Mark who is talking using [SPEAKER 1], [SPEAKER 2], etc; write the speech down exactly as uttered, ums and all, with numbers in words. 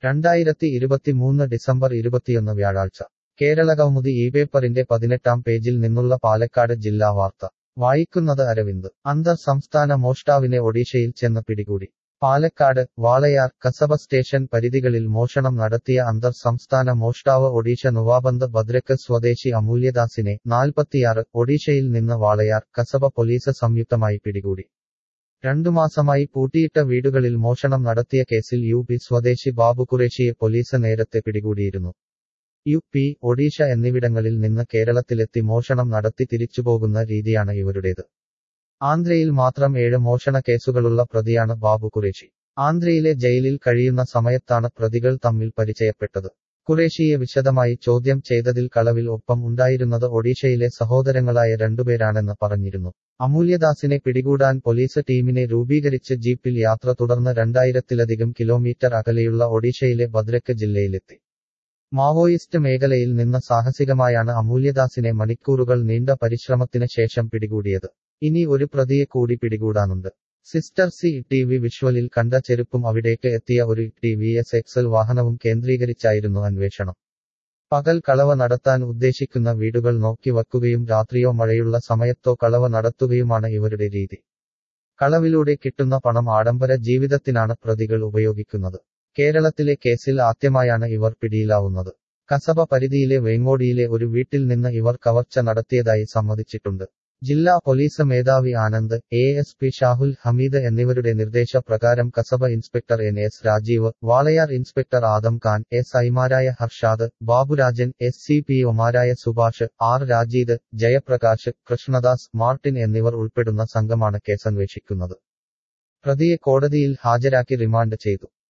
[SPEAKER 1] രണ്ടായിരത്തി ഇരുപത്തിമൂന്ന് ഡിസംബർ ഇരുപത്തിയൊന്ന് വ്യാഴാഴ്ച കേരളകൗമുദി ഈ പേപ്പറിന്റെ പതിനെട്ടാം പേജിൽ നിന്നുള്ള പാലക്കാട് ജില്ലാ വാർത്ത വായിക്കുന്നത് അരവിന്ദ്. അന്തർ സംസ്ഥാന മോഷ്ടാവിനെ ഒഡീഷയിൽ ചെന്ന് പിടികൂടി. പാലക്കാട് വാളയാർ കസബ സ്റ്റേഷൻ പരിധികളിൽ മോഷണം നടത്തിയ അന്തർ സംസ്ഥാന മോഷ്ടാവ് ഒഡീഷ നുവാബന്ത് ഭദ്രക്ക് സ്വദേശി അമൂല്യദാസിനെ നാൽപ്പത്തിയാറ് ഒഡീഷയിൽ നിന്ന് വാളയാർ കസബ പോലീസ് സംയുക്തമായി പിടികൂടി. രണ്ടു മാസമായി പൂട്ടിയിട്ട വീടുകളിൽ മോഷണം നടത്തിയ കേസിൽ യു പി സ്വദേശി ബാബു ഖുറേഷിയെ പോലീസ് നേരത്തെ പിടികൂടിയിരുന്നു. യു പി, ഒഡീഷ എന്നിവിടങ്ങളിൽ നിന്ന് കേരളത്തിലെത്തി മോഷണം നടത്തി തിരിച്ചുപോകുന്ന രീതിയാണ് ഇവരുടേത്. ആന്ധ്രയിൽ മാത്രം ഏഴ് മോഷണ കേസുകളുള്ള പ്രതിയാണ് ബാബു ഖുറേഷി. ആന്ധ്രയിലെ ജയിലിൽ കഴിയുന്ന സമയത്താണ് പ്രതികൾ തമ്മിൽ പരിചയപ്പെട്ടത്. ഖുറേഷിയെ വിശദമായി ചോദ്യം ചെയ്തതിൽ കളവിൽ ഒപ്പം ഉണ്ടായിരുന്നത് ഒഡീഷയിലെ സഹോദരങ്ങളായ രണ്ടുപേരാണെന്ന് പറഞ്ഞിരുന്നു. അമൂല്യദാസിനെ പിടികൂടാൻ പോലീസ് ടീമിനെ രൂപീകരിച്ച് ജീപ്പിൽ യാത്ര തുടർന്ന് രണ്ടായിരത്തിലധികം കിലോമീറ്റർ അകലെയുള്ള ഒഡീഷയിലെ ഭദ്രക്ക് ജില്ലയിലെത്തി. മാവോയിസ്റ്റ് മേഖലയിൽ നിന്ന് സാഹസികമായാണ് അമൂല്യദാസിനെ മണിക്കൂറുകൾ നീണ്ട പരിശ്രമത്തിന് ശേഷം പിടികൂടിയത്. ഇനി ഒരു പ്രതിയെ കൂടി പിടികൂടാനുണ്ട്. സിസ്റ്റർ സി ടി വി വിഷ്വലിൽ കണ്ട ചെരുപ്പും അവിടേക്ക് എത്തിയ ഒരു ടി വി എസ് എക്സൽ വാഹനവും കേന്ദ്രീകരിച്ചായിരുന്നു അന്വേഷണം. പകൽ കളവ് നടത്താൻ ഉദ്ദേശിക്കുന്ന വീടുകൾ നോക്കി വയ്ക്കുകയും രാത്രിയോ മഴയുള്ള സമയത്തോ കളവ് നടത്തുകയുമാണ് ഇവരുടെ രീതി. കളവിലൂടെ കിട്ടുന്ന പണം ആഡംബര ജീവിതത്തിനാണ് പ്രതികൾ ഉപയോഗിക്കുന്നത്. കേരളത്തിലെ കേസിൽ ആദ്യമായാണ് ഇവർ പിടിയിലാവുന്നത്. കസബ പരിധിയിലെ വേങ്ങോടിയിലെ ഒരു വീട്ടിൽ നിന്ന് ഇവർ കവർച്ച നടത്തിയതായി സമ്മതിച്ചിട്ടുണ്ട്. ജില്ലാ പോലീസ് മേധാവി Anand, A S P Shahul Hameed എന്നിവരുടെ നിർദ്ദേശപ്രകാരം Kasaba inspector N S Rajeev, Walayar inspector Adam Khan, S ഐമാരായ Harshad, Baburajan, S C P ഒമാരായ സുഭാഷ്, ആർ രാജീദ്, ജയപ്രകാശ്, കൃഷ്ണദാസ്, മാർട്ടിൻ എന്നിവർ ഉൾപ്പെടുന്ന സംഘമാണ് കേസന്വേഷിക്കുന്നത്. പ്രതിയെ കോടതിയിൽ ഹാജരാക്കി റിമാൻഡ് ചെയ്തു.